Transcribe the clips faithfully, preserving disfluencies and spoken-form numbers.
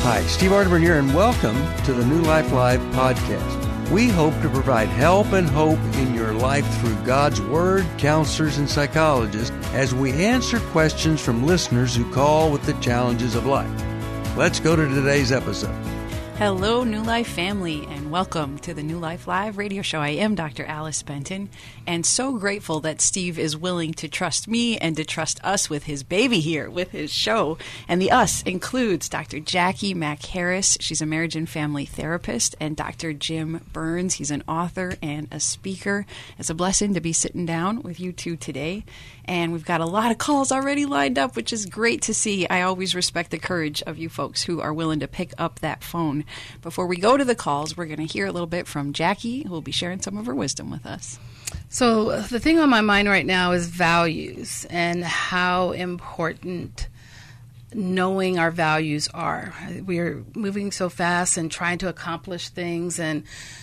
Hi, Steve Arterburn here, and welcome to the New Life Live podcast. We hope to provide help and hope in your life through God's Word, counselors, and psychologists as we answer questions from listeners who call with the challenges of life. Let's go to today's episode. Hello, New Life family, and welcome to the New Life Live radio show. I am Doctor Alice Benton, and so grateful that Steve is willing to trust me and to trust us with his baby here, with his show. And the us includes Doctor Jackie Mack Harris. She's a marriage and family therapist, and Doctor Jim Burns. He's an author and a speaker. It's a blessing to be sitting down with you two today. And we've got a lot of calls already lined up, which is great to see. I always respect the courage of you folks who are willing to pick up that phone. Before we go to the calls, we're going to hear a little bit from Jackie, who will be sharing some of her wisdom with us. So the thing on my mind right now is values and how important knowing our values are. We're moving so fast and trying to accomplish things and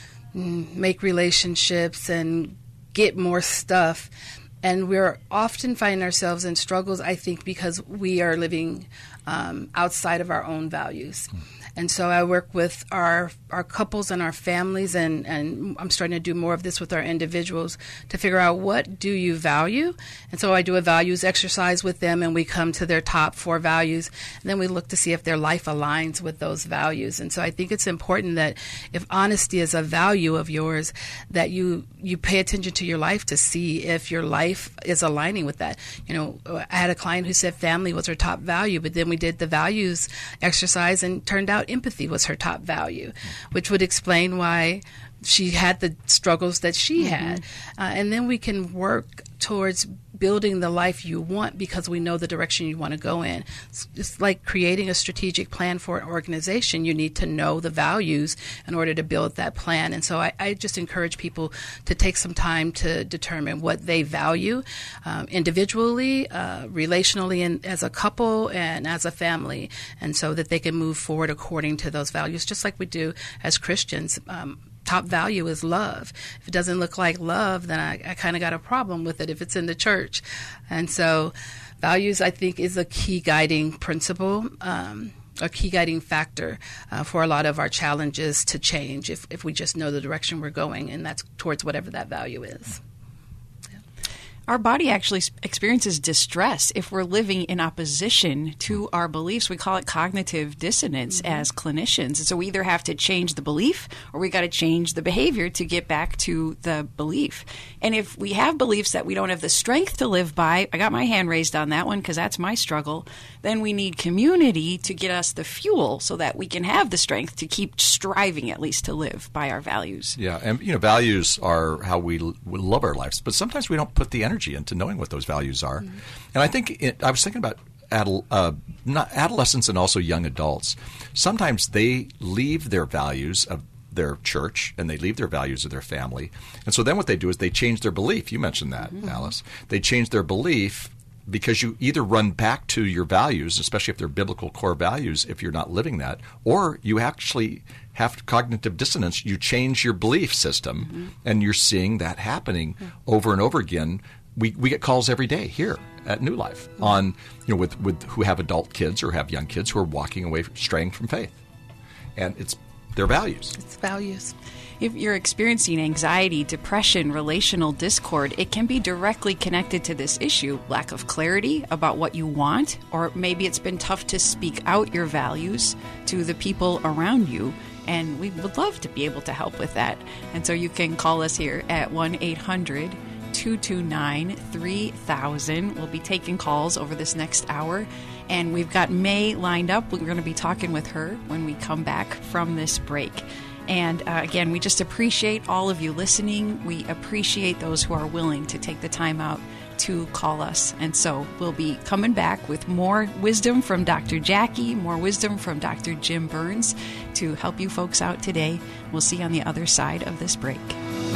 make relationships and get more stuff. And we're often finding ourselves in struggles, I think, because we are living um, outside of our own values. And so I work with our our couples and our families, and, and I'm starting to do more of this with our individuals to figure out what do you value. And so I do a values exercise with them, and we come to their top four values. And then we look to see if their life aligns with those values. And so I think it's important that if honesty is a value of yours, that you, you pay attention to your life to see if your life is aligning with that. You know, I had a client who said family was her top value, but then we did the values exercise and turned out empathy was her top value, which would explain why she had the struggles that she mm-hmm. had. Uh, and then we can work towards building the life you want because we know the direction you want to go in. It's, it's like creating a strategic plan for an organization. You need to know the values in order to build that plan. And so I, I just encourage people to take some time to determine what they value um, individually, uh, relationally, and as a couple and as a family, and so that they can move forward according to those values, just like we do as Christians. Um, Top value is love. If it doesn't look like love, then I, I kind of got a problem with it if it's in the church. And so values, I think, is a key guiding principle, um, a key guiding factor uh, for a lot of our challenges to change if, if we just know the direction we're going, and that's towards whatever that value is. Our body actually experiences distress if we're living in opposition to our beliefs. We call it cognitive dissonance mm-hmm. as clinicians. And so we either have to change the belief or we got to change the behavior to get back to the belief. And if we have beliefs that we don't have the strength to live by, I got my hand raised on that one because that's my struggle, then we need community to get us the fuel so that we can have the strength to keep striving at least to live by our values. Yeah, and you know, values are how we, we love our lives, but sometimes we don't put the energy into knowing what those values are. Mm-hmm. And I think it, I was thinking about adol, uh, not adolescents and also young adults. Sometimes they leave their values of their church and they leave their values of their family. And so then what they do is they change their belief. You mentioned that, mm-hmm. Alice. They change their belief because you either run back to your values, especially if they're biblical core values, if you're not living that, or you actually have cognitive dissonance. You change your belief system, mm-hmm. and you're seeing that happening mm-hmm. over and over again. We we get calls every day here at New Life mm-hmm. on you know with, with who have adult kids or have young kids who are walking away straying from faith, and it's their values. It's values. If you're experiencing anxiety, depression, relational discord, it can be directly connected to this issue. Lack of clarity about what you want, or maybe it's been tough to speak out your values to the people around you. And we would love to be able to help with that. And so you can call us here at one eight hundred two two nine three thousand. We'll be taking calls over this next hour. And we've got May lined up. We're going to be talking with her when we come back from this break. And uh, again, we just appreciate all of you listening. We appreciate those who are willing to take the time out to call us. And so we'll be coming back with more wisdom from Doctor Jackie, more wisdom from Doctor Jim Burns to help you folks out today. We'll see you on the other side of this break.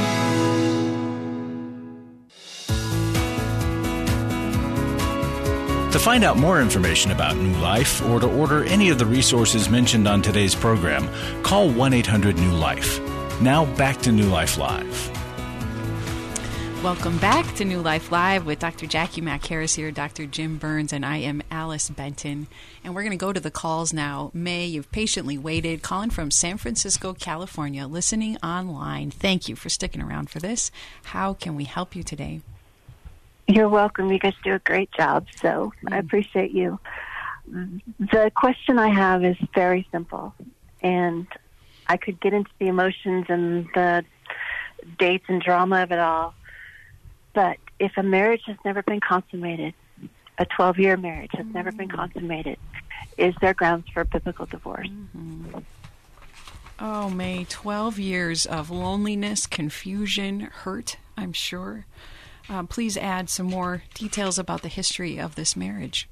To find out more information about New Life or to order any of the resources mentioned on today's program, call one eight hundred new life. Now back to New Life Live. Welcome back to New Life Live with Doctor Jackie Mack Harris here, Doctor Jim Burns, and I am Alice Benton. And we're going to go to the calls now. May, you've patiently waited, calling from San Francisco, California, listening online. Thank you for sticking around for this. How can we help you today? You're welcome. You guys do a great job, so mm. I appreciate you. The question I have is very simple, and I could get into the emotions and the dates and drama of it all. But if a marriage has never been consummated, a twelve-year marriage has never been consummated, is there grounds for biblical divorce? Mm-hmm. Oh, May, twelve years of loneliness, confusion, hurt, I'm sure. Uh, please add some more details about the history of this marriage.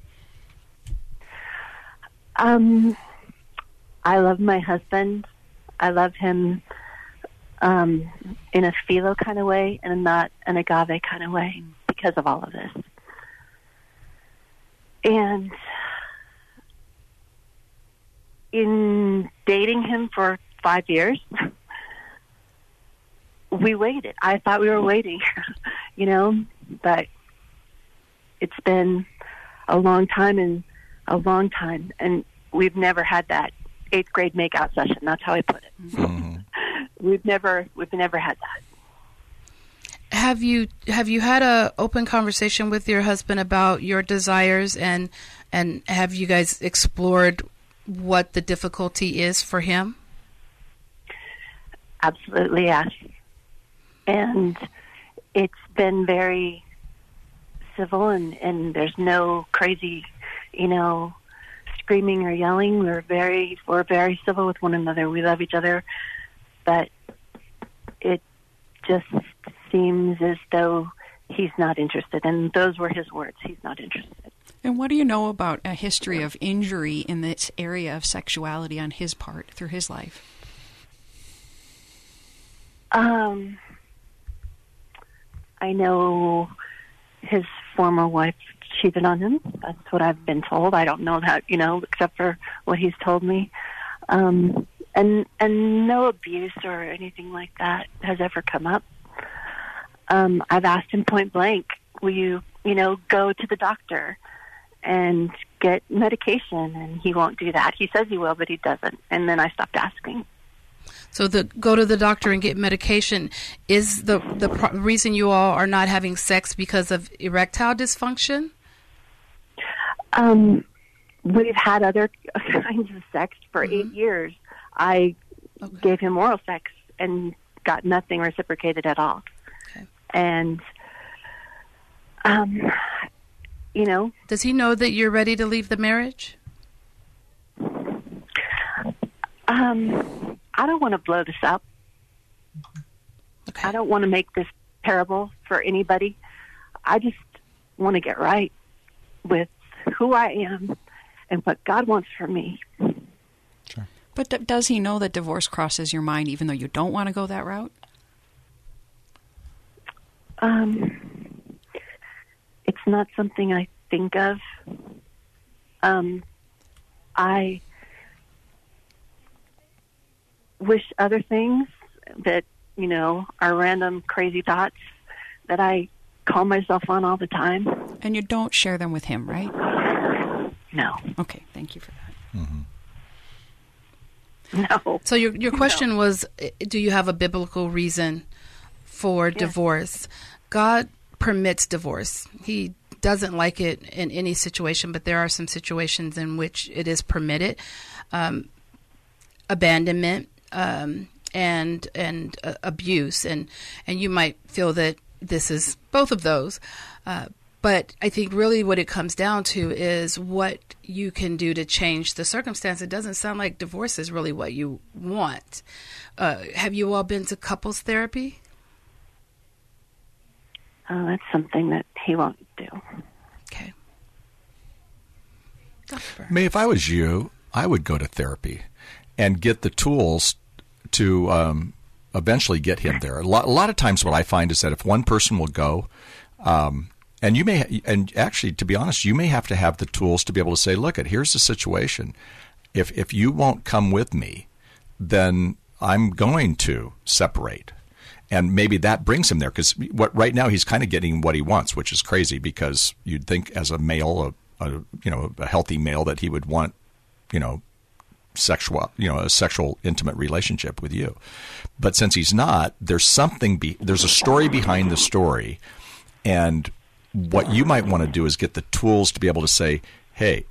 Um, I love my husband. I love him um, in a philo kind of way and not an agave kind of way because of all of this. And in dating him for five years, we waited. I thought we were waiting, you know, but it's been a long time and a long time, and we've never had that eighth grade makeout session. That's how I put it. Mm-hmm. We've never, we've never had that. Have you have you had a open conversation with your husband about your desires, and and have you guys explored what the difficulty is for him? Absolutely, yes. And it's been very civil, and, and there's no crazy, you know, screaming or yelling. We're very we're very civil with one another. We love each other, but it just seems as though he's not interested. And those were his words. He's not interested. And what do you know about a history of injury in this area of sexuality on his part through his life? Um, I know his former wife cheated on him. That's what I've been told. I don't know that, you know, except for what he's told me. Um, and and no abuse or anything like that has ever come up. Um, I've asked him point blank, will you, you know, go to the doctor and get medication? And he won't do that. He says he will, but he doesn't. And then I stopped asking. So the go to the doctor and get medication is the the pro- reason you all are not having sex because of erectile dysfunction? Um, we've had other kinds of sex for mm-hmm. eight years. I okay. gave him oral sex and got nothing reciprocated at all. Okay. And, um, you know. Does he know that you're ready to leave the marriage? Um, I don't want to blow this up. Okay. I don't want to make this terrible for anybody. I just want to get right with who I am and what God wants for me. Sure. But th- does he know that divorce crosses your mind even though you don't want to go that route? Um, it's not something I think of. Um, I wish other things that, you know, are random crazy thoughts that I call myself on all the time. And you don't share them with him, right? No. Okay, thank you for that. Mm-hmm. No. So your your question no. was, do you have a biblical reason for yes. divorce? God permits divorce. He doesn't like it in any situation, but there are some situations in which it is permitted. Um, abandonment um, and and uh, abuse, and and you might feel that this is both of those. Uh, But I think really what it comes down to is what you can do to change the circumstance. It doesn't sound like divorce is really what you want. Uh, have you all been to couples therapy? Oh, that's something that he won't do. Okay. May, if I was you, I would go to therapy and get the tools to um, eventually get him there. A lot, a lot of times what I find is that if one person will go, um, and you may, and actually, to be honest, you may have to have the tools to be able to say, look, here's the situation. If if you won't come with me, then I'm going to separate. And maybe that brings him there, because what right now he's kind of getting what he wants, which is crazy, because you'd think as a male, a, a you know, a healthy male, that he would want, you know, sexual, you know, a sexual intimate relationship with you. But since he's not, there's something, be, there's a story behind the story. And what you might want to do is get the tools to be able to say, hey,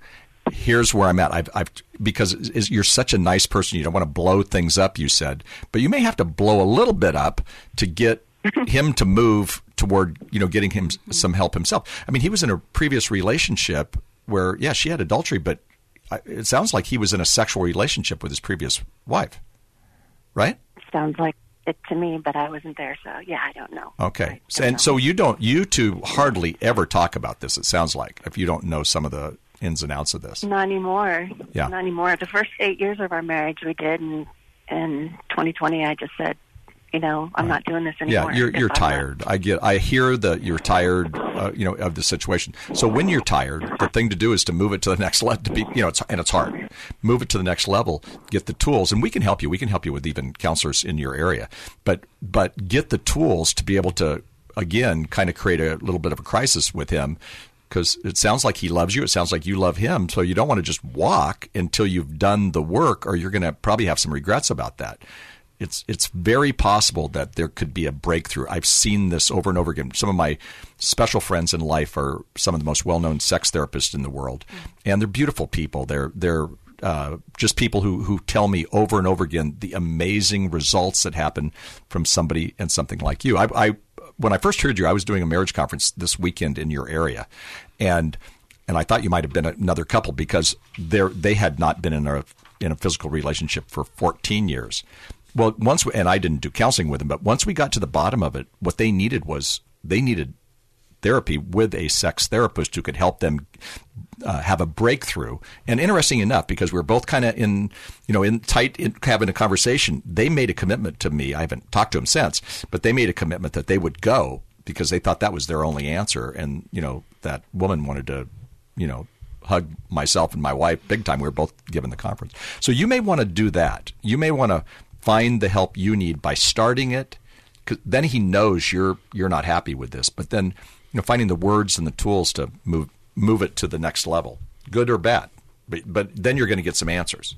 here's where I'm at. I've, I've because is, you're such a nice person. You don't want to blow things up, you said, but you may have to blow a little bit up to get him to move toward, you know, getting him some help himself. I mean, he was in a previous relationship where, yeah, she had adultery, but it sounds like he was in a sexual relationship with his previous wife, right? Sounds like it to me, but I wasn't there, so yeah, I don't know. Okay, don't and know. so you don't, you two hardly ever talk about this. It sounds like, if you don't know some of the ins and outs of this. Not anymore. Yeah. Not anymore. The first eight years of our marriage we did, and in twenty twenty I just said, you know, I'm Right. not doing this anymore. Yeah, you're If you're I'm tired. I get. I hear that you're tired. Uh, you know, of the situation. So when you're tired, the thing to do is to move it to the next level. To be, you know, it's, and it's hard. Move it to the next level. Get the tools, and we can help you. We can help you with even counselors in your area. But but get the tools to be able to, again, kind of create a little bit of a crisis with him. Because it sounds like he loves you. It sounds like you love him. So you don't want to just walk until you've done the work, or you're going to probably have some regrets about that. It's it's very possible that there could be a breakthrough. I've seen this over and over again. Some of my special friends in life are some of the most well-known sex therapists in the world, and they're beautiful people. They're they're uh, just people who who tell me over and over again the amazing results that happen from somebody and something like you. I, I when I first heard you, I was doing a marriage conference this weekend in your area, and and I thought you might have been another couple, because they they had not been in a in a physical relationship for fourteen years. Well, once we, and I didn't do counseling with them, but once we got to the bottom of it, what they needed was they needed therapy with a sex therapist who could help them uh, have a breakthrough. And interesting enough, because we were both kind of in, you know, in tight, in, having a conversation, they made a commitment to me. I haven't talked to them since, but they made a commitment that they would go because they thought that was their only answer. And, you know, that woman wanted to, you know, hug myself and my wife big time. We were both given the conference. So you may want to do that. You may want to find the help you need by starting it. 'Cause then he knows you're you're not happy with this. But then, you know, finding the words and the tools to move move it to the next level, good or bad. But but then you're going to get some answers.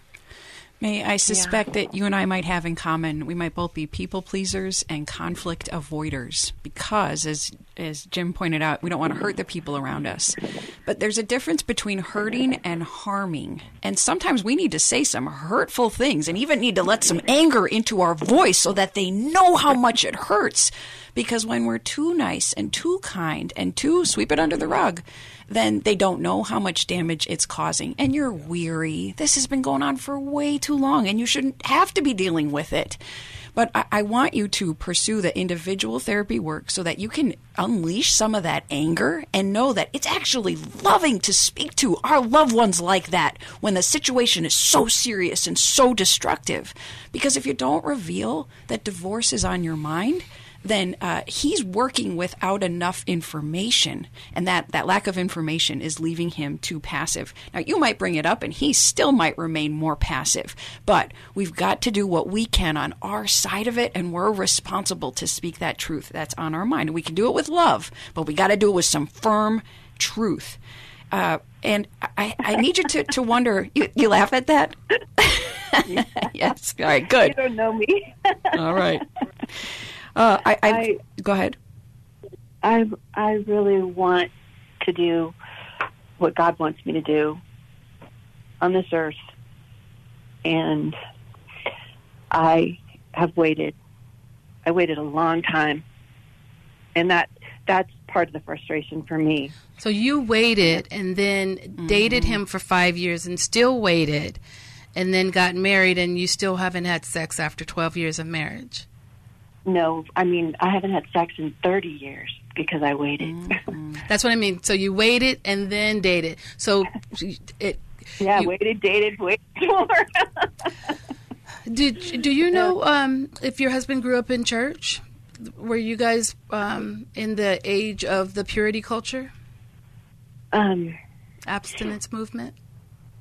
May I suspect yeah. that you and I might have in common, we might both be people pleasers and conflict avoiders, because as as Jim pointed out, we don't want to hurt the people around us. But there's a difference between hurting and harming. And sometimes we need to say some hurtful things and even need to let some anger into our voice so that they know how much it hurts. Because when we're too nice and too kind and too sweep it under the rug, then they don't know how much damage it's causing. And you're weary. This has been going on for way too long, and you shouldn't have to be dealing with it. But I, I want you to pursue the individual therapy work so that you can unleash some of that anger and know that it's actually loving to speak to our loved ones like that when the situation is so serious and so destructive. Because if you don't reveal that divorce is on your mind, then uh, he's working without enough information, and that, that lack of information is leaving him too passive. Now, you might bring it up, and he still might remain more passive, but we've got to do what we can on our side of it, and we're responsible to speak that truth that's on our mind. And we can do it with love, but we got to do it with some firm truth. Uh, and I, I need you to, to wonder, you, you laugh at that? Yes. All right, good. You don't know me. All right. Uh, I, I, I go ahead. I I really want to do what God wants me to do on this earth, and I have waited. I waited a long time, and that that's part of the frustration for me. So you waited, and then mm-hmm. dated him for five years, and still waited, and then got married, and you still haven't had sex after twelve years of marriage. No, I mean, I haven't had sex in thirty years because I waited. Mm-hmm. That's what I mean. So you waited and then dated. So it. Yeah, you, waited, dated, waited more. Did do you know um, if your husband grew up in church? Were you guys um, in the age of the purity culture? Um, abstinence movement?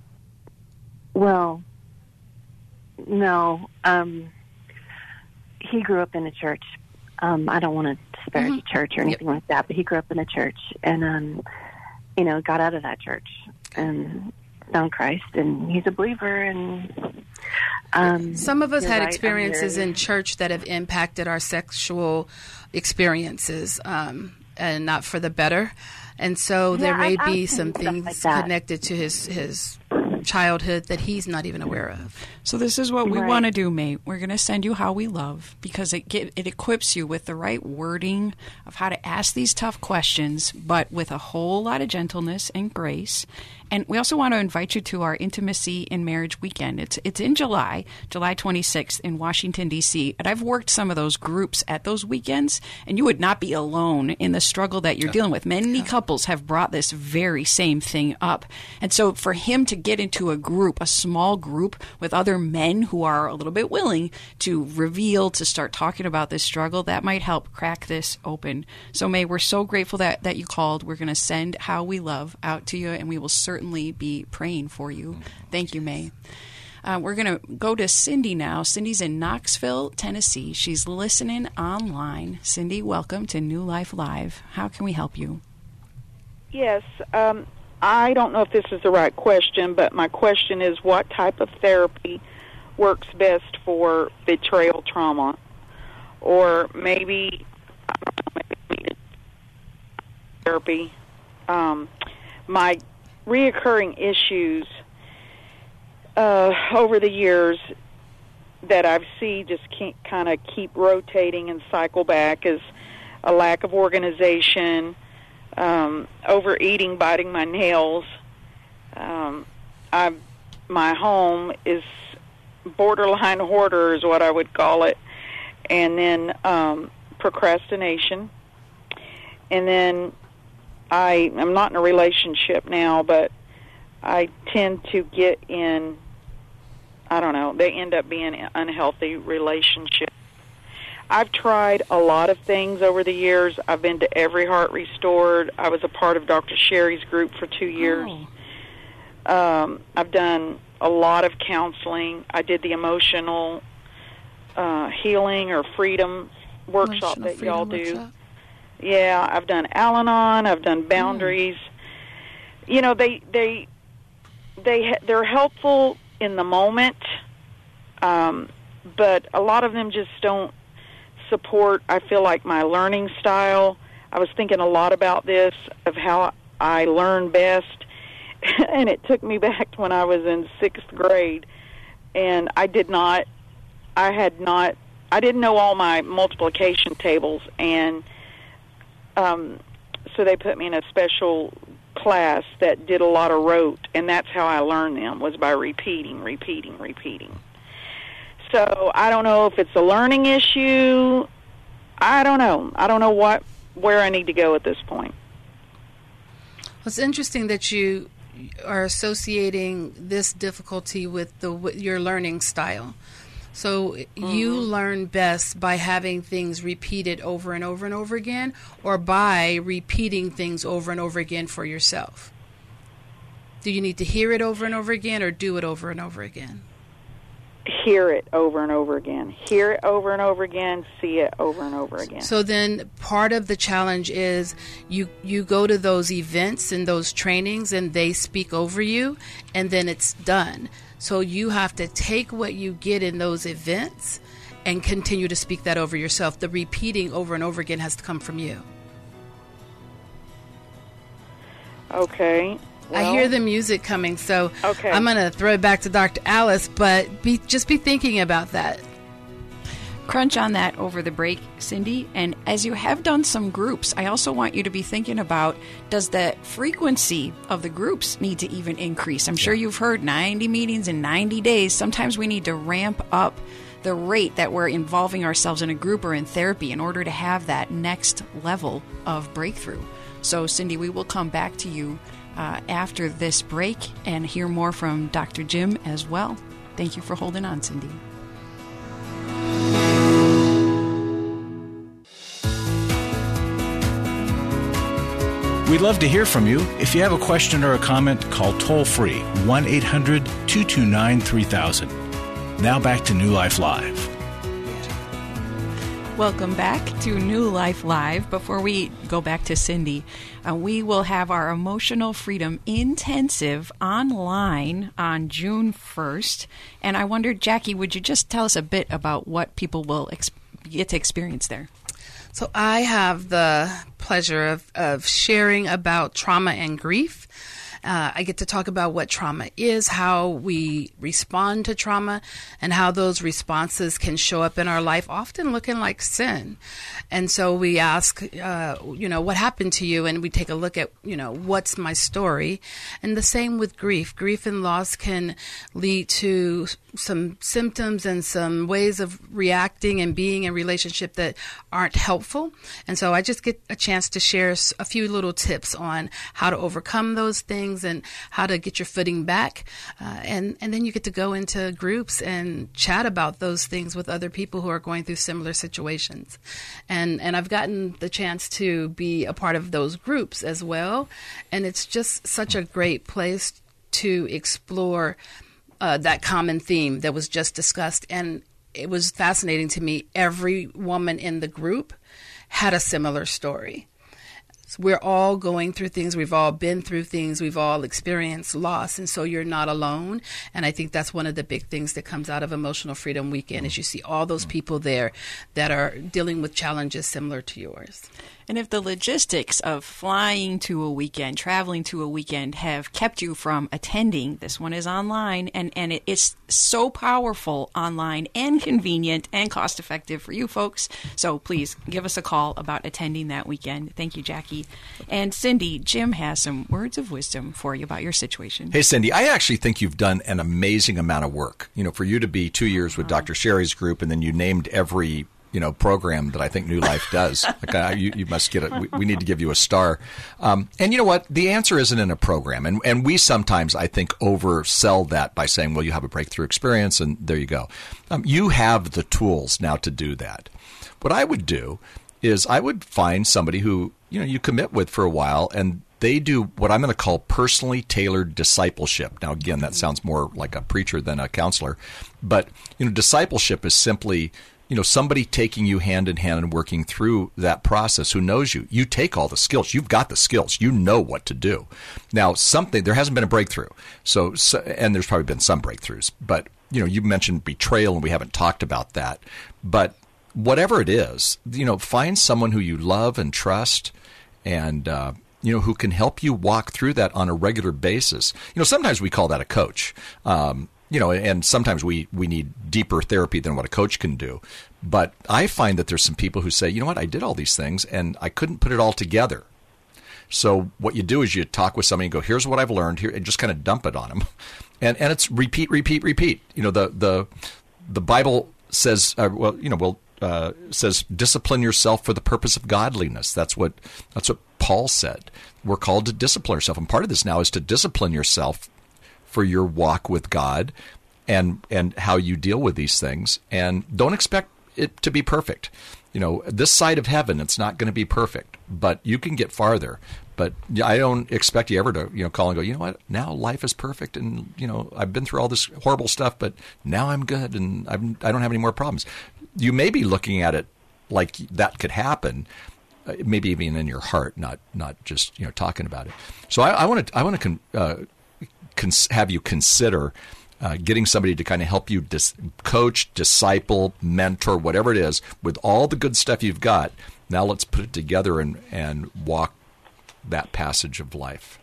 Well, no. Um, he grew up in a church. Um, I don't want to disparage Mm-hmm. the church or anything yep. like that, but he grew up in a church and, um, you know, got out of that church and found Christ, and he's a believer. And um, some of us had right, experiences in church that have impacted our sexual experiences, um, and not for the better. And so yeah, there may I, be I some things like connected to his his childhood that he's not even aware of. So this is what we Right. want to do, mate. We're going to send you How We Love, because it get, it equips you with the right wording of how to ask these tough questions, but with a whole lot of gentleness and grace. And we also want to invite you to our Intimacy in Marriage weekend. It's it's in July, July twenty-sixth in Washington, D C. And I've worked some of those groups at those weekends, and you would not be alone in the struggle that you're dealing with. Many couples have brought this very same thing up. And so for him to get into a group, a small group with other men who are a little bit willing to reveal, to start talking about this struggle, that might help crack this open. So May, we're so grateful that, that you called. We're going to send How We Love out to you, and we will certainly be praying for you. Thank you, May. Uh, we're going to go to Cindy now. Cindy's in Knoxville, Tennessee. She's listening online. Cindy, welcome to New Life Live. How can we help you? Yes. Um, I don't know if this is the right question, but my question is, what type of therapy works best for betrayal trauma? Or maybe, I don't know, maybe therapy. Um, my reoccurring issues uh, over the years that I've seen just kind of keep rotating and cycle back is a lack of organization, um, overeating, biting my nails. Um, I, my home is borderline hoarder is what I would call it, and then um, procrastination, and then I am not in a relationship now, but I tend to get in, I don't know, they end up being unhealthy relationships. I've tried a lot of things over the years. I've been to Every Heart Restored. I was a part of Doctor Sherry's group for two years. Oh. Um, I've done a lot of counseling. I did the emotional uh, healing or freedom workshop Emotional that y'all do. workshop. Yeah, I've done Al-Anon. I've done Boundaries. Mm. You know, they they they they're helpful in the moment, um, but a lot of them just don't support. I feel like my learning style. I was thinking a lot about this of how I learn best, and it took me back to when I was in sixth grade, and I did not. I had not. I didn't know all my multiplication tables, and Um, so they put me in a special class that did a lot of rote, and that's how I learned them, was by repeating, repeating, repeating. So I don't know if it's a learning issue. I don't know. I don't know what where I need to go at this point. Well, it's interesting that you are associating this difficulty with the with your learning style. So mm-hmm. you learn best by having things repeated over and over and over again, or by repeating things over and over again for yourself? Do you need to hear it over and over again, or do it over and over again? Hear it over and over again. Hear it over and over again. See it over and over again. So then part of the challenge is you, you go to those events and those trainings, and they speak over you, and then it's done. So you have to take what you get in those events and continue to speak that over yourself. The repeating over and over again has to come from you. Okay. Well, I hear the music coming, so okay. I'm going to throw it back to Doctor Alice, but be, just be thinking about that. Crunch on that over the break, Cindy. And as you have done some groups, I also want you to be thinking about, does the frequency of the groups need to even increase? I'm sure you've heard ninety meetings in ninety days. Sometimes we need to ramp up the rate that we're involving ourselves in a group or in therapy in order to have that next level of breakthrough. So, Cindy, we will come back to you uh, after this break and hear more from Doctor Jim as well. Thank you for holding on, Cindy. We'd love to hear from you. If you have a question or a comment, call toll-free one eight hundred two two nine three thousand. Now back to New Life Live. Welcome back to New Life Live. Before we go back to Cindy, uh, we will have our Emotional Freedom Intensive online on June first. And I wondered, Jackie, would you just tell us a bit about what people will ex- get to experience there? So I have the pleasure of, of sharing about trauma and grief. Uh, I get to talk about what trauma is, how we respond to trauma, and how those responses can show up in our life, often looking like sin. And so we ask, uh, you know, what happened to you? And we take a look at, you know, what's my story? And the same with grief. Grief and loss can lead to some symptoms and some ways of reacting and being in relationship that aren't helpful. And so I just get a chance to share a few little tips on how to overcome those things and how to get your footing back. Uh, and, and then you get to go into groups and chat about those things with other people who are going through similar situations. And, and I've gotten the chance to be a part of those groups as well. And it's just such a great place to explore uh, that common theme that was just discussed. And it was fascinating to me. Every woman in the group had a similar story. We're all going through things. We've all been through things. We've all experienced loss. And so you're not alone. And I think that's one of the big things that comes out of Emotional Freedom Weekend is you see all those people there that are dealing with challenges similar to yours. And if the logistics of flying to a weekend, traveling to a weekend have kept you from attending, this one is online, and, and it, it's so powerful online and convenient and cost effective for you folks. So please give us a call about attending that weekend. Thank you, Jackie. And Cindy, Jim has some words of wisdom for you about your situation. Hey, Cindy, I actually think you've done an amazing amount of work. You know, for you to be two years with Doctor Sherry's group, and then you named every you know, program that I think New Life does. Like, uh, you, you must get it. We, we need to give you a star. Um, and you know what? The answer isn't in a program. And, and we sometimes, I think, oversell that by saying, well, you have a breakthrough experience and there you go. Um, you have the tools now to do that. What I would do is I would find somebody who, you know, you commit with for a while and they do what I'm going to call personally tailored discipleship. Now, again, that sounds more like a preacher than a counselor. But, you know, discipleship is simply you know, somebody taking you hand in hand and working through that process who knows you. You take all the skills. You've got the skills. You know what to do. Now, something, there hasn't been a breakthrough. So, so, and there's probably been some breakthroughs. But, you know, you mentioned betrayal, and we haven't talked about that. But whatever it is, you know, find someone who you love and trust and, uh, you know, who can help you walk through that on a regular basis. You know, sometimes we call that a coach. Um, You know, and sometimes we, we need deeper therapy than what a coach can do. But I find that there's some people who say, you know what, I did all these things and I couldn't put it all together. So what you do is you talk with somebody and go, here's what I've learned here, and just kind of dump it on them. And and it's repeat, repeat, repeat. You know, the the the Bible says, uh, well, you know, well uh, says discipline yourself for the purpose of godliness. That's what that's what Paul said. We're called to discipline ourselves, and part of this now is to discipline yourself for your walk with God and and how you deal with these things. And don't expect it to be perfect. You know, this side of heaven, it's not going to be perfect, but you can get farther. But I don't expect you ever to, you know, call and go, you know what, now life is perfect and, you know, I've been through all this horrible stuff, but now I'm good and I'm, I don't have any more problems. You may be looking at it like that could happen, maybe even in your heart, not not just, you know, talking about it. So I, I want to I want to con, uh, cons- have you consider uh, getting somebody to kind of help you dis- coach, disciple, mentor, whatever it is, with all the good stuff you've got. Now let's put it together and, and walk that passage of life.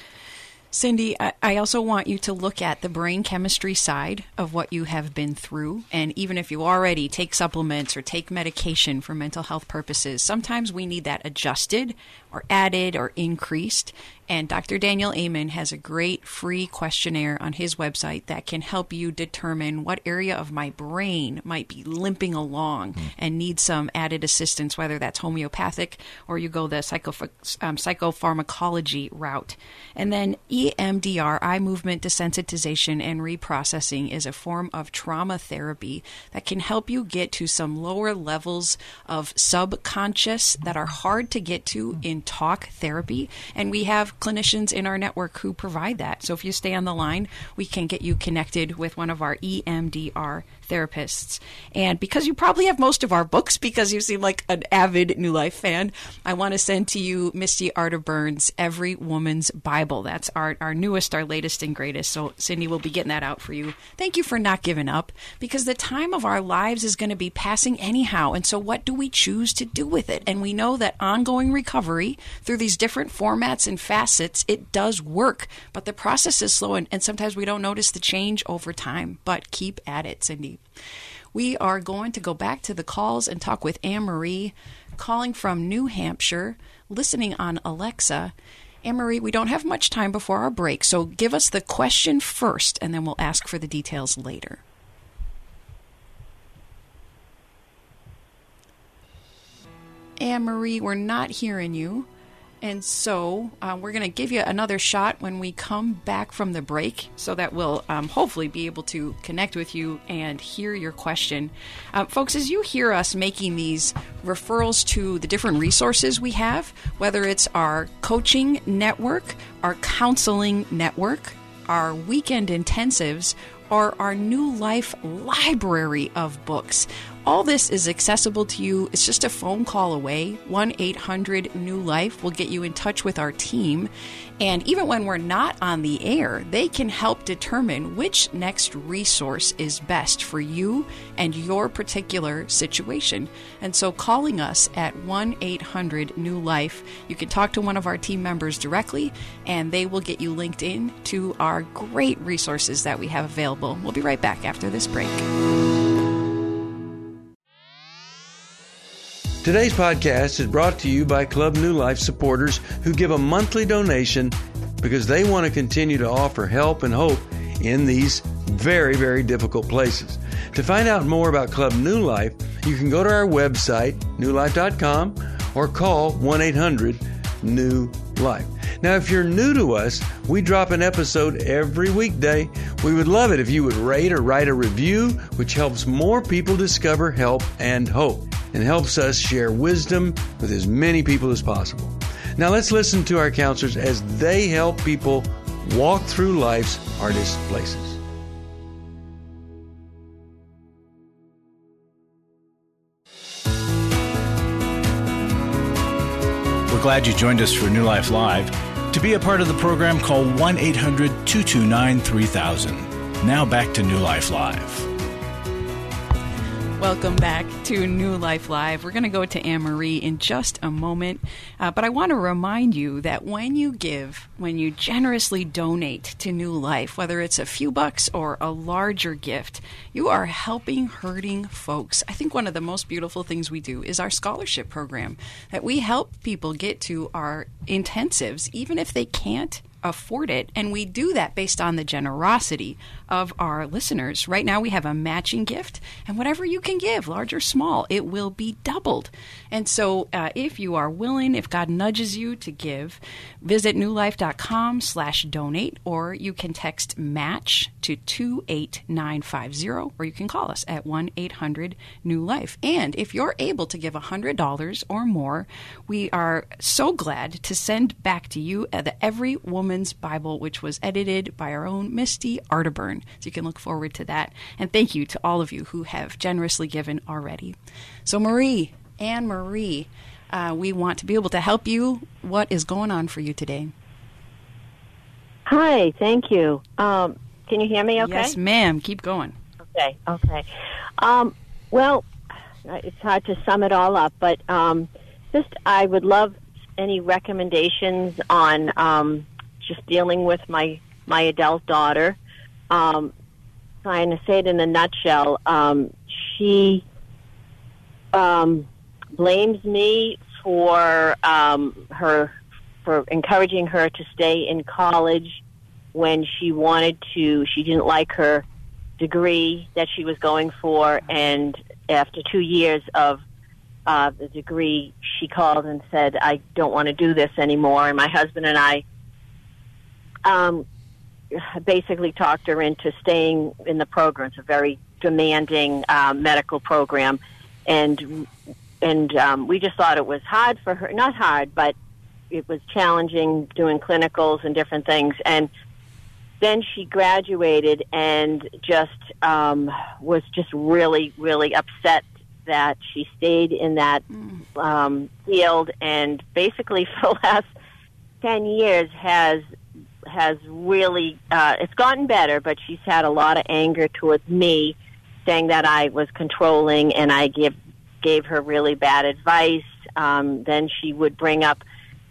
Cindy, I, I also want you to look at the brain chemistry side of what you have been through. And even if you already take supplements or take medication for mental health purposes, sometimes we need that adjusted or added or increased. And Doctor Daniel Amen has a great free questionnaire on his website that can help you determine what area of my brain might be limping along mm. and need some added assistance, whether that's homeopathic or you go the psychoph- um, psychopharmacology route. And then E M D R, eye movement desensitization and reprocessing, is a form of trauma therapy that can help you get to some lower levels of subconscious that are hard to get to in and talk therapy, and we have clinicians in our network who provide that. So if you stay on the line, we can get you connected with one of our E M D R therapists. And because you probably have most of our books, because you seem like an avid New Life fan, I want to send to you Misty Arterburn's Every Woman's Bible. That's our, our newest, our latest and greatest. So Cindy will be getting that out for you. Thank you for not giving up, because the time of our lives is going to be passing anyhow. And so what do we choose to do with it? And we know that ongoing recovery through these different formats and facets, it does work. But the process is slow, and, and sometimes we don't notice the change over time. But keep at it, Cindy. We are going to go back to the calls and talk with Anne-Marie, calling from New Hampshire, listening on Alexa. Anne-Marie, we don't have much time before our break, so give us the question first, and then we'll ask for the details later. Anne-Marie, we're not hearing you. And so uh, we're going to give you another shot when we come back from the break, so that we'll um, hopefully be able to connect with you and hear your question. Uh, folks, as you hear us making these referrals to the different resources we have, whether it's our coaching network, our counseling network, our weekend intensives, or our New Life library of books, all this is accessible to you. It's just a phone call away. one eight hundred new life will get you in touch with our team. And even when we're not on the air, they can help determine which next resource is best for you and your particular situation. And so calling us at one eight hundred new life, you can talk to one of our team members directly, and they will get you linked in to our great resources that we have available. We'll be right back after this break. Today's podcast is brought to you by Club New Life supporters who give a monthly donation because they want to continue to offer help and hope in these very, very difficult places. To find out more about Club New Life, you can go to our website, new life dot com, or call one eight hundred new life. Now, if you're new to us, we drop an episode every weekday. We would love it if you would rate or write a review, which helps more people discover help and hope, and helps us share wisdom with as many people as possible. Now let's listen to our counselors as they help people walk through life's hardest places. We're glad you joined us for New Life Live. To be a part of the program, call one eight hundred two two nine three thousand. Now back to New Life Live. Welcome back to New Life Live. We're going to go to Anne-Marie in just a moment, uh, but I want to remind you that when you give, when you generously donate to New Life, whether it's a few bucks or a larger gift, you are helping hurting folks. I think one of the most beautiful things we do is our scholarship program, that we help people get to our intensives, even if they can't afford it, and we do that based on the generosity of our listeners. Right now we have a matching gift, and whatever you can give, large or small, it will be doubled. And so uh, if you are willing, if God nudges you to give, visit new life dot com slash donate, or you can text MATCH to two eight nine five zero, or you can call us at one eight hundred new life. And if you're able to give one hundred dollars or more, we are so glad to send back to you uh, the Every Woman's Bible, which was edited by our own Misty Arterburn. So you can look forward to that. And thank you to all of you who have generously given already. So Marie, Anne-Marie, uh, we want to be able to help you. What is going on for you today? Hi, thank you. Um, can you hear me okay? Yes, ma'am. Keep going. Okay, okay. Um, well, it's hard to sum it all up, but um, just I would love any recommendations on um, just dealing with my, my adult daughter. Um, trying to say it in a nutshell, um, she um, blames me for um, her for encouraging her to stay in college when she wanted to. She didn't like her degree that she was going for, and after two years of uh, the degree, she called and said, I don't want to do this anymore. And my husband and I um, basically talked her into staying in the program. It's a very demanding uh, medical program. And and um, we just thought it was hard for her. Not hard, but it was challenging doing clinicals and different things. And then she graduated and just um, was just really, really upset that she stayed in that um, field, and basically for the last ten years has has really, uh, it's gotten better, but she's had a lot of anger towards me, saying that I was controlling and I give, gave her really bad advice. Um, then she would bring up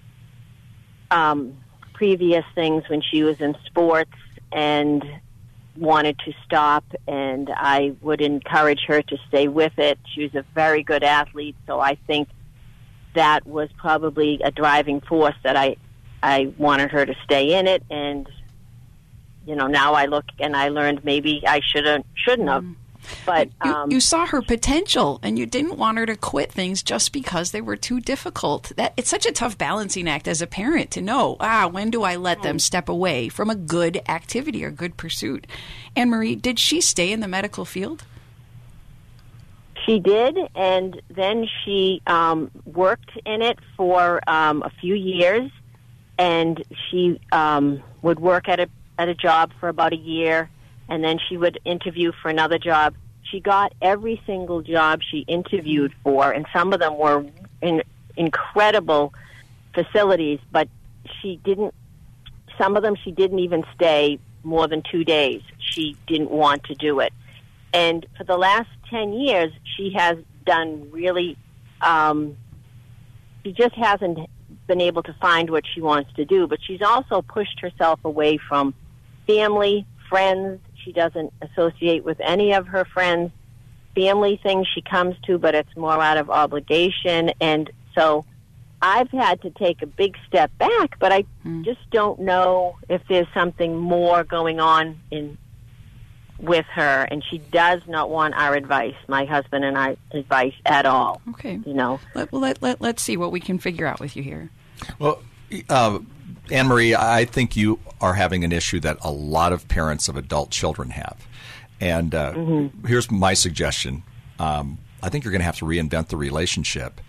um, previous things when she was in sports and wanted to stop, and I would encourage her to stay with it. She was a very good athlete, so I think that was probably a driving force that I I wanted her to stay in it. And you know, now I look and I learned maybe I shouldn't shouldn't have. But you, um, you saw her potential, and you didn't want her to quit things just because they were too difficult. That it's such a tough balancing act as a parent to know, ah, when do I let them step away from a good activity or good pursuit? Anne Marie, did she stay in the medical field? She did, and then she um, worked in it for um, a few years, and she um, would work at a at a job for about a year. And then she would interview for another job. She got every single job she interviewed for, and some of them were in incredible facilities, but she didn't, some of them she didn't even stay more than two days. She didn't want to do it. And for the last ten years, she has done really, um, she just hasn't been able to find what she wants to do, but she's also pushed herself away from family, friends. She doesn't associate with any of her friends. Family things she comes to, but it's more out of obligation. And so I've had to take a big step back, but I mm. just don't know if there's something more going on in with her. And she does not want our advice, my husband and I advice at all. Okay. You know. Let, well, let, let, let's see what we can figure out with you here. Well, uh, Anne Marie, I think you are having an issue that a lot of parents of adult children have. And uh, mm-hmm. here's my suggestion. Um, I think you're going to have to reinvent the relationship.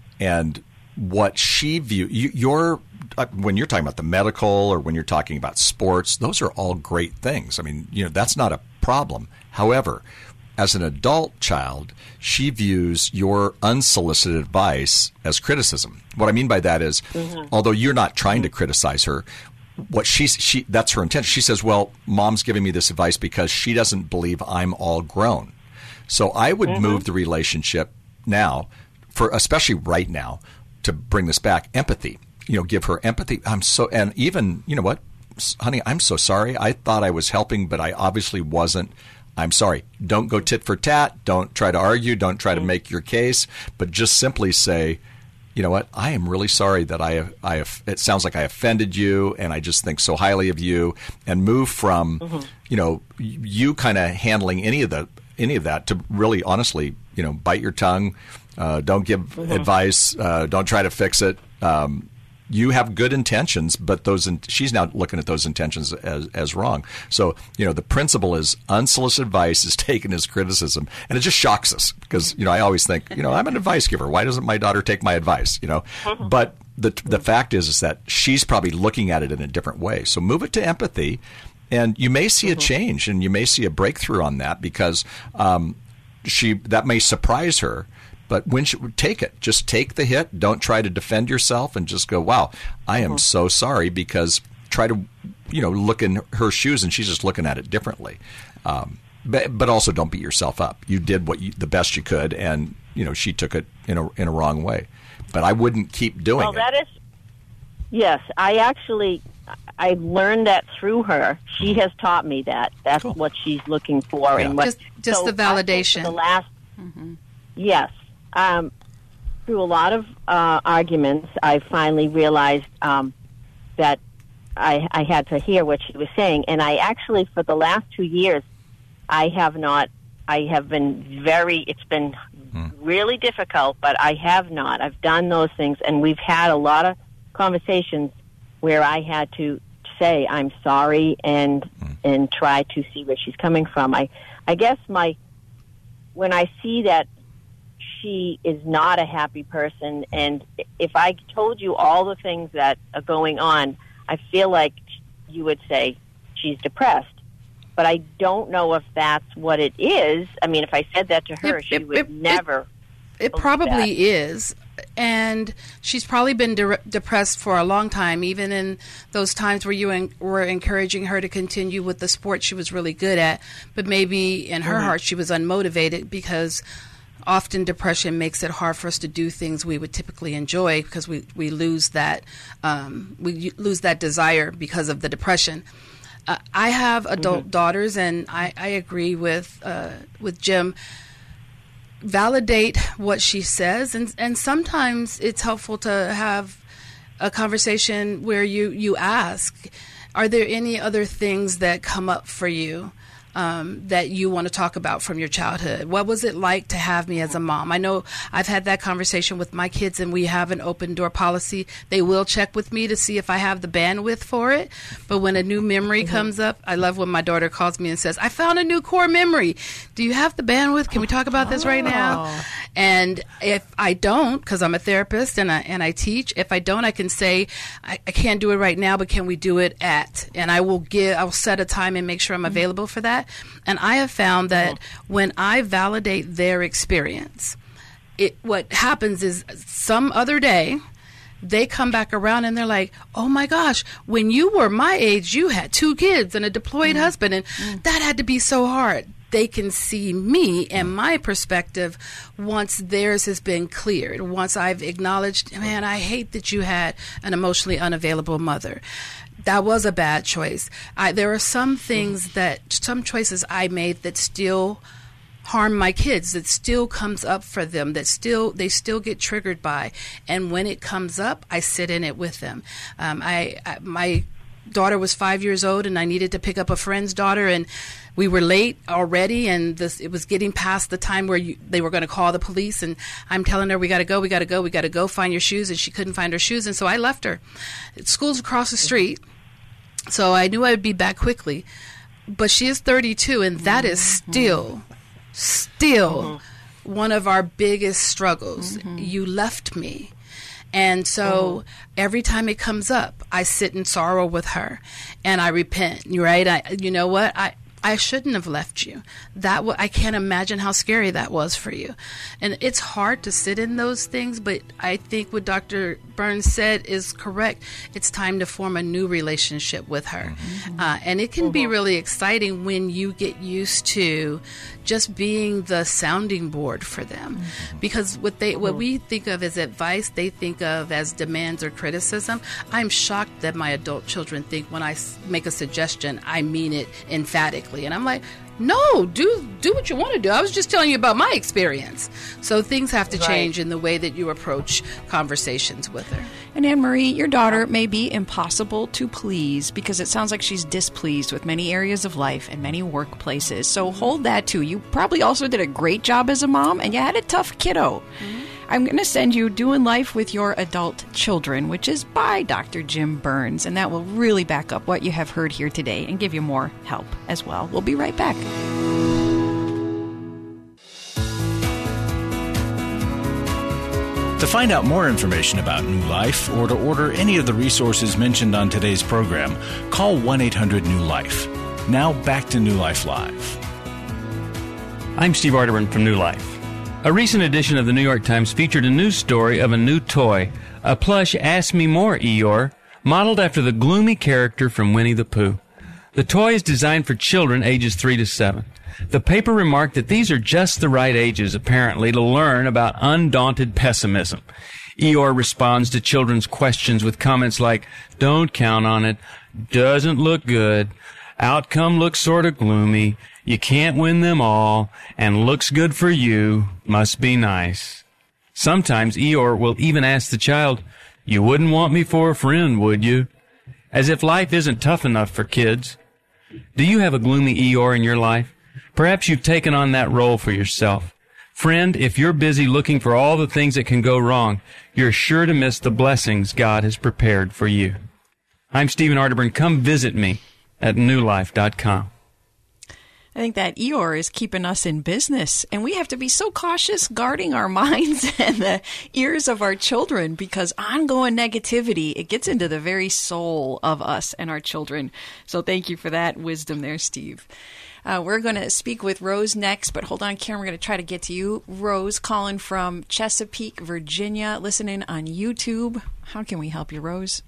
And what she view, you, you're, uh, when you're talking about the medical or when you're talking about sports, those are all great things. I mean, you know, that's not a problem. However, as an adult child, she views your unsolicited advice as criticism. What I mean by that is, mm-hmm. although you're not trying to criticize her, what she's, she that's her intention. She says, well, Mom's giving me this advice because she doesn't believe I'm all grown. So I would mm-hmm. move the relationship now, for especially right now, to bring this back, empathy. You know, give her empathy. I'm so, and even, you know what, honey, I'm so sorry. I thought I was helping, but I obviously wasn't. I'm sorry. Don't go tit for tat. Don't try to argue. Don't try to make your case. But just simply say, you know what? I am really sorry that I have, I have, it sounds like I offended you, and I just think so highly of you. And move from, mm-hmm. you know, you kind of handling any of the any of that to really, honestly, you know, bite your tongue. Uh, don't give mm-hmm. advice. Uh, don't try to fix it. Um, You have good intentions, but those in, she's now looking at those intentions as, as wrong. So, you know, the principle is unsolicited advice is taken as criticism. And it just shocks us because, you know, I always think, you know, I'm an advice giver. Why doesn't my daughter take my advice, you know? But the the fact is, is that she's probably looking at it in a different way. So move it to empathy, and you may see a change, and you may see a breakthrough on that because um, she that may surprise her. But when she take it, just take the hit. Don't try to defend yourself, and just go, wow, I am so sorry, because try to, you know, look in her shoes, and she's just looking at it differently. Um, but, but also don't beat yourself up. You did what you, the best you could, and, you know, she took it in a, in a wrong way. But I wouldn't keep doing well, it. That is, yes, I actually, I learned that through her. She has taught me that. That's Cool. what she's looking for. Yeah. And what, just just so the validation. The last, mm-hmm. Yes. Um, through a lot of uh, arguments, I finally realized um, that I, I had to hear what she was saying. And I actually, for the last two years, I have not, I have been very, it's been mm. really difficult, but I have not. I've done those things, and we've had a lot of conversations where I had to say, I'm sorry, and mm. and try to see where she's coming from. I, I guess my, when I see that she is not a happy person. And if I told you all the things that are going on, I feel like you would say she's depressed. But I don't know if that's what it is. I mean, if I said that to her, It- she it- would it- never. It, it believe probably that. is. And she's probably been de- depressed for a long time, even in those times where you en- were encouraging her to continue with the sport she was really good at. But maybe in her Mm-hmm. heart she was unmotivated, because often depression makes it hard for us to do things we would typically enjoy, because we, we lose that um, we lose that desire because of the depression. Uh, I have adult Mm-hmm. daughters, and I, I agree with uh, with Jim. Validate what she says, and and sometimes it's helpful to have a conversation where you you ask, are there any other things that come up for you um, that you want to talk about from your childhood? What was it like to have me as a mom? I know I've had that conversation with my kids, and we have an open door policy. They will check with me to see if I have the bandwidth for it. But when a new memory Mm-hmm. comes up, I love when my daughter calls me and says, I found a new core memory. Do you have the bandwidth? Can we talk about this right now? And if I don't, because I'm a therapist and I, and I teach, if I don't, I can say, I, I can't do it right now, but can we do it at? And I will give, I will set a time and make sure I'm available for that. And I have found that when I validate their experience, it what happens is some other day they come back around and they're like, oh my gosh, when you were my age, you had two kids and a deployed husband, and that had to be so hard. They can see me and my perspective once theirs has been cleared, once I've acknowledged, man, I hate that you had an emotionally unavailable mother. That was a bad choice. I, there are some things that, some choices I made that still harm my kids, that still comes up for them, that still they still get triggered by. And when it comes up, I sit in it with them. Um, I, I my daughter was five years old, and I needed to pick up a friend's daughter, and we were late already, and this it was getting past the time where you, they were going to call the police, and I'm telling her, we got to go, we got to go, we got to go find your shoes, and she couldn't find her shoes, and so I left her. School's across the street, so I knew I would be back quickly, but she is thirty-two, and that is still, still one of our biggest struggles. You left me. And so every time it comes up, I sit in sorrow with her and I repent. You're right. I, you know what? I, I shouldn't have left you. That w- I can't imagine how scary that was for you. And it's hard to sit in those things, but I think what Doctor Burns said is correct. It's time to form a new relationship with her. Uh, and it can be really exciting when you get used to just being the sounding board for them. Because what they what we think of as advice, they think of as demands or criticism. I'm shocked that my adult children think when I s- make a suggestion, I mean it emphatically. And I'm like, no, do do what you want to do. I was just telling you about my experience. So things have to Right. change in the way that you approach conversations with her. And Anne-Marie, your daughter may be impossible to please because it sounds like she's displeased with many areas of life and many workplaces. So hold that too. You probably also did a great job as a mom, and you had a tough kiddo. Mm-hmm. I'm going to send you Doing Life with Your Adult Children, which is by Doctor Jim Burns, and that will really back up what you have heard here today and give you more help as well. We'll be right back. To find out more information about New Life or to order any of the resources mentioned on today's program, call one eight hundred new life. Now back to New Life Live. I'm Steve Arterburn from New Life. A recent edition of the New York Times featured a news story of a new toy, a plush Ask Me More Eeyore, modeled after the gloomy character from Winnie the Pooh. The toy is designed for children ages three to seven. The paper remarked that these are just the right ages, apparently, to learn about undaunted pessimism. Eeyore responds to children's questions with comments like, don't count on it, doesn't look good, outcome looks sort of gloomy, you can't win them all, and looks good for you, must be nice. Sometimes Eeyore will even ask the child, you wouldn't want me for a friend, would you? As if life isn't tough enough for kids. Do you have a gloomy Eeyore in your life? Perhaps you've taken on that role for yourself. Friend, if you're busy looking for all the things that can go wrong, you're sure to miss the blessings God has prepared for you. I'm Stephen Arterburn. Come visit me at new life dot com. I think that Eeyore is keeping us in business, and we have to be so cautious guarding our minds and the ears of our children, because ongoing negativity, it gets into the very soul of us and our children. So thank you for that wisdom there, Steve. Uh, we're going to speak with Rose next, but hold on, Karen, we're going to try to get to you. Rose calling from Chesapeake, Virginia, listening on YouTube. How can we help you, Rose?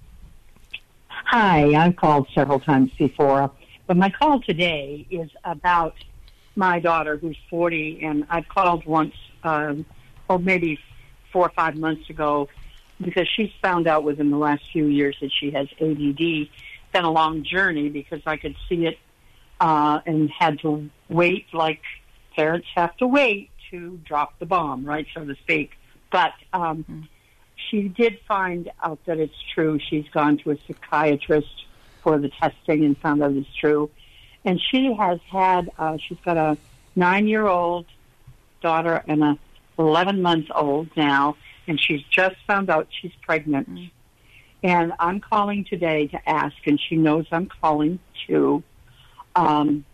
Hi, I've called several times before, but my call today is about my daughter who's forty, and I've called once, um, or maybe four or five months ago, because she's found out within the last few years that she has A D D. It's been a long journey because I could see it uh, and had to wait like parents have to wait to drop the bomb, right, so to speak. But um, mm-hmm. she did find out that it's true. She's gone to a psychiatrist for the testing and found out it's true. And she has had, uh, she's got a nine-year-old daughter and a eleven-month-old now, and she's just found out she's pregnant. Mm-hmm. And I'm calling today to ask, and she knows I'm calling too, um,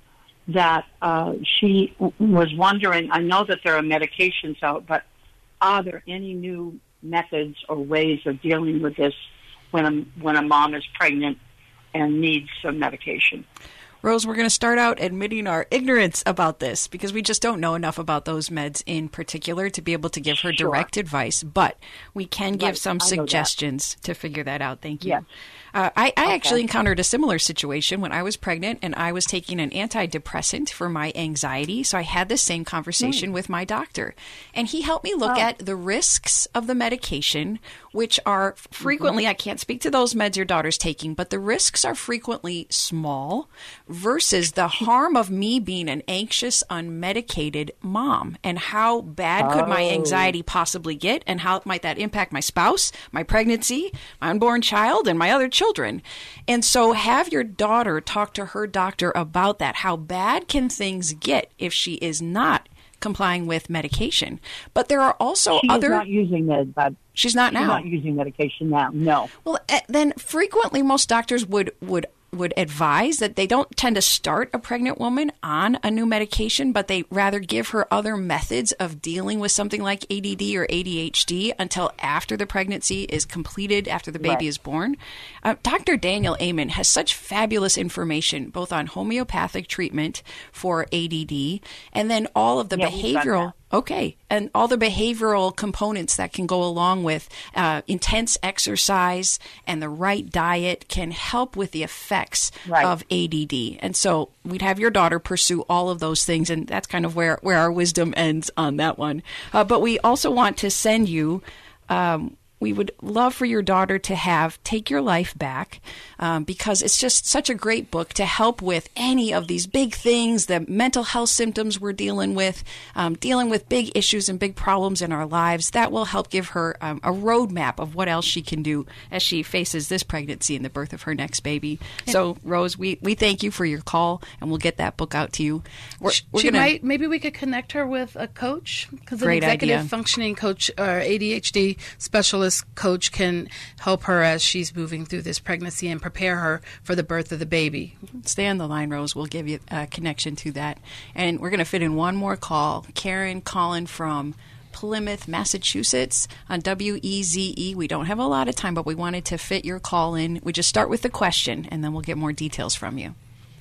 that uh, she w- was wondering, I know that there are medications out, but are there any new methods or ways of dealing with this when a, when a mom is pregnant and needs some medication? Rose, we're going to start out admitting our ignorance about this because we just don't know enough about those meds in particular to be able to give her Sure. direct advice, but we can give Right, some I know suggestions to figure that out. Thank you. Yes. Uh, I, I Okay. actually encountered a similar situation when I was pregnant and I was taking an antidepressant for my anxiety. So I had the same conversation mm. with my doctor, and he helped me look Oh. at the risks of the medication, which are frequently, mm-hmm. I can't speak to those meds your daughter's taking, but the risks are frequently small versus the harm of me being an anxious, unmedicated mom, and how bad could my Oh. anxiety possibly get, and how might that impact my spouse, my pregnancy, my unborn child, and my other children. And so have your daughter talk to her doctor about that. How bad can things get if she is not complying with medication? But there are also She's other... not using med, but She's not she's now. not using medication now, no. Well, eh, then frequently most doctors would, would would advise that they don't tend to start a pregnant woman on a new medication, but they rather give her other methods of dealing with something like A D D or A D H D until after the pregnancy is completed, after the baby Right. is born. Uh, Doctor Daniel Amen has such fabulous information both on homeopathic treatment for A D D and then all of the Yeah, we've got behavioral... that. Okay. And all the behavioral components that can go along with uh, intense exercise and the right diet can help with the effects Right. of A D D. And so we'd have your daughter pursue all of those things. And that's kind of where, where our wisdom ends on that one. Uh, but we also want to send you... Um, we would love for your daughter to have Take Your Life Back, um, because it's just such a great book to help with any of these big things, the mental health symptoms we're dealing with, um, dealing with big issues and big problems in our lives. That will help give her um, a roadmap of what else she can do as she faces this pregnancy and the birth of her next baby. So, Rose, we, we thank you for your call, and we'll get that book out to you. We're, we're she gonna, might, maybe we could connect her with a coach, because an Great executive idea. functioning coach or A D H D specialist coach can help her as she's moving through this pregnancy and prepare her for the birth of the baby. Stay on the line, Rose. We'll give you a connection to that. And we're going to fit in one more call. Karen calling from Plymouth, Massachusetts on W E Z E. We don't have a lot of time, but we wanted to fit your call in. We just start with the question, and then we'll get more details from you.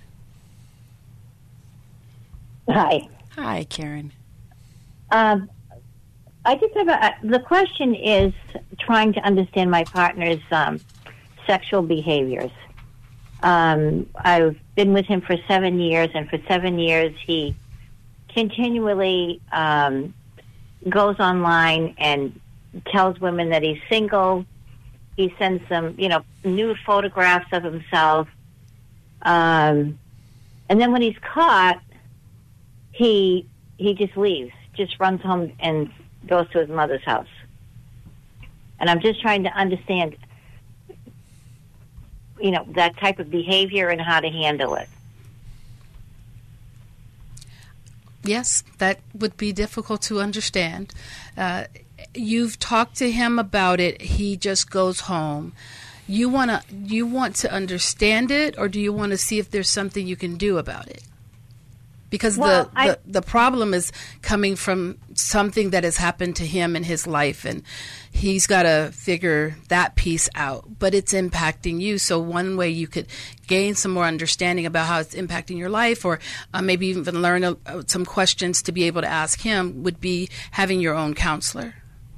Hi. Hi, Karen. Um, I just have a, the question is trying to understand my partner's um, sexual behaviors. Um, I've been with him for seven years, and for seven years he continually um, goes online and tells women that he's single. He sends them, you know, nude photographs of himself. Um, and then when he's caught, he he just leaves, just runs home and goes to his mother's house. And I'm just trying to understand, you know, that type of behavior and how to handle it. Yes, that would be difficult to understand. Uh, you've talked to him about it. He just goes home. You want to you want to understand it, or do you want to see if there's something you can do about it? Because Well, the, I- the, the problem is coming from something that has happened to him in his life, and he's got to figure that piece out. But it's impacting you. So one way you could gain some more understanding about how it's impacting your life, or uh, maybe even learn uh, some questions to be able to ask him, would be having your own counselor.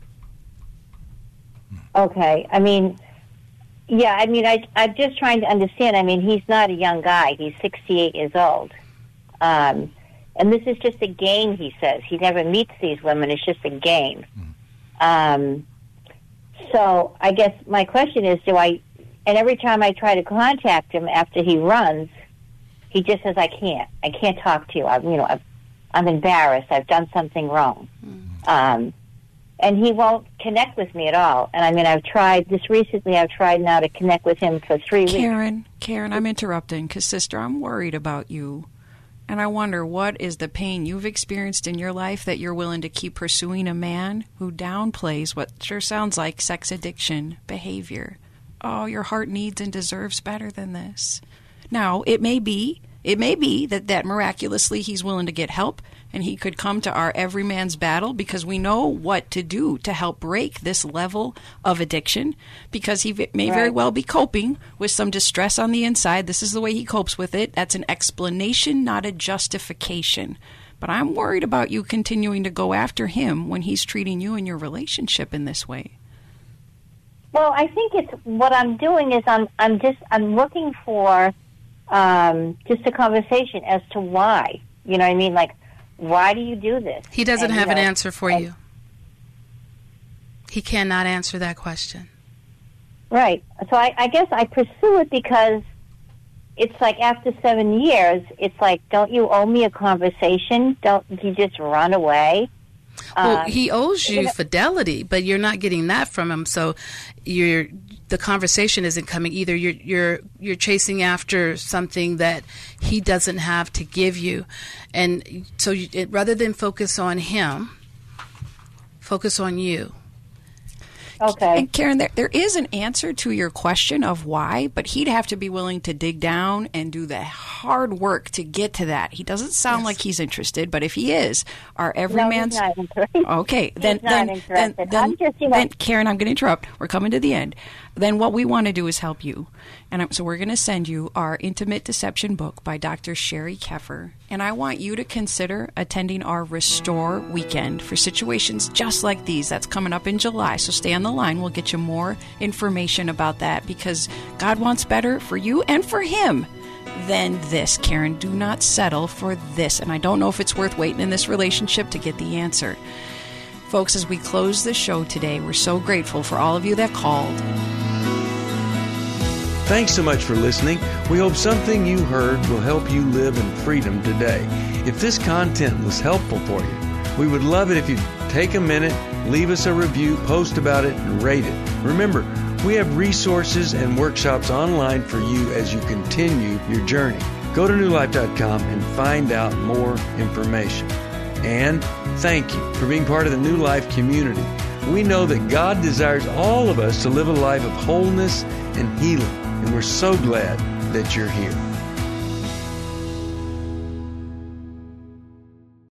Okay. I mean, yeah, I mean, I, I'm just trying to understand. I mean, he's not a young guy. He's sixty-eight years old. Um, and this is just a game, he says. He never meets these women. It's just a game. Um, so I guess my question is, do I, and every time I try to contact him after he runs, he just says, I can't. I can't talk to you. I'm, you know, I've, I'm embarrassed. I've done something wrong. Um, and he won't connect with me at all. And I mean, I've tried, this recently I've tried now to connect with him for three weeks. Karen, Karen, I'm interrupting because, sister, I'm worried about you. And I wonder, what is the pain you've experienced in your life that you're willing to keep pursuing a man who downplays what sure sounds like sex addiction behavior? Oh, your heart needs and deserves better than this. Now, it may be, it may be that, that miraculously he's willing to get help, and he could come to our every man's battle, because we know what to do to help break this level of addiction, because he may very Right. well be coping with some distress on the inside. This is the way he copes with it. That's an explanation, not a justification. But I'm worried about you continuing to go after him when he's treating you and your relationship in this way. Well, I think it's what I'm doing is I'm I'm just I'm looking for um, just a conversation as to why. You know what I mean? Like, why do you do this? He doesn't And, have you an know, answer for and- you. He cannot answer that question. Right. So I, I guess I pursue it because it's like after seven years, it's like, don't you owe me a conversation? Don't you just run away? Well, Um, he owes you you know- fidelity, but you're not getting that from him. So, you're the conversation isn't coming either. You're you're you're chasing after something that he doesn't have to give you, and so you, it, rather than focus on him, focus on you. Okay. And Karen, there, there is an answer to your question of why, but he'd have to be willing to dig down and do the hard work to get to that. He doesn't sound Yes. like he's interested, but if he is, our every No, man's he's not interested. okay. Then, He's not then, then, interested. then, I'm just, you know- then, Karen, I'm going to interrupt. We're coming to the end. Then, what we want to do is help you, and I'm, so we're going to send you our Intimate Deception book by Doctor Sherry Keffer, and I want you to consider attending our Restore weekend for situations just like these. That's coming up in July, so stay on the line. We'll get you more information about that, because God wants better for you and for him than this. Karen, do not settle for this. And I don't know if it's worth waiting in this relationship to get the answer. Folks, as we close the show today, we're so grateful for all of you that called. Thanks so much for listening. We hope something you heard will help you live in freedom today. If this content was helpful for you, we would love it if you'd take a minute, leave us a review, post about it, and rate it. Remember, we have resources and workshops online for you as you continue your journey. Go to new life dot com and find out more information. And thank you for being part of the New Life community. We know that God desires all of us to live a life of wholeness and healing, and we're so glad that you're here.